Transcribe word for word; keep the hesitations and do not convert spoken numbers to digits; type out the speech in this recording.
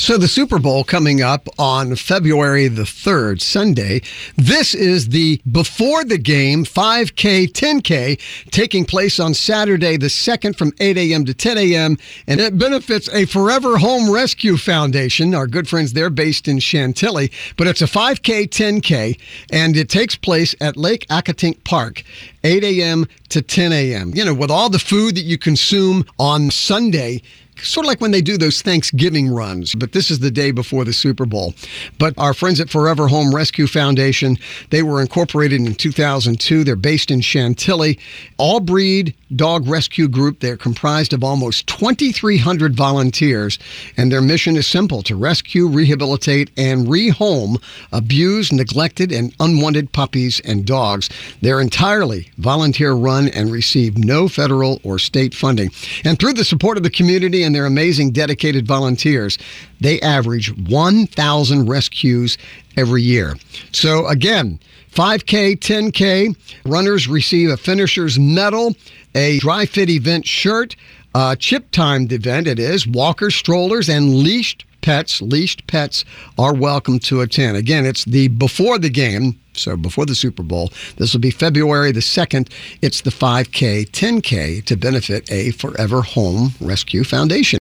So the Super Bowl coming up on February the third, Sunday. This is the before the game five K, ten K taking place on Saturday the second from eight a.m. to ten a.m. And it benefits a Forever Home Rescue Foundation, our good friends there based in Chantilly. But it's a five K, ten K, and it takes place at Lake Accotink Park, eight a.m. to ten a.m. You know, with all the food that you consume on Sunday, sort of like when they do those Thanksgiving runs, but this is the day before the Super Bowl. But our friends at Forever Home Rescue Foundation, they were incorporated in two thousand two. They're based in Chantilly. All breed dog rescue group. They're comprised of almost twenty-three hundred volunteers, and their mission is simple: to rescue, rehabilitate, and rehome abused, neglected, and unwanted puppies and dogs. They're entirely volunteer run and receive no federal or state funding. And through the support of the community and their amazing dedicated volunteers, they average one thousand rescues every year. So again, five K, ten K, runners receive a finisher's medal, a dry fit event shirt, a chip timed event it is, walkers, strollers, and leashed pets. Leashed pets are welcome to attend. Again, it's the before the game, so before the Super Bowl. This will be February the second. It's the five K, ten K to benefit a Forever Home Rescue Foundation.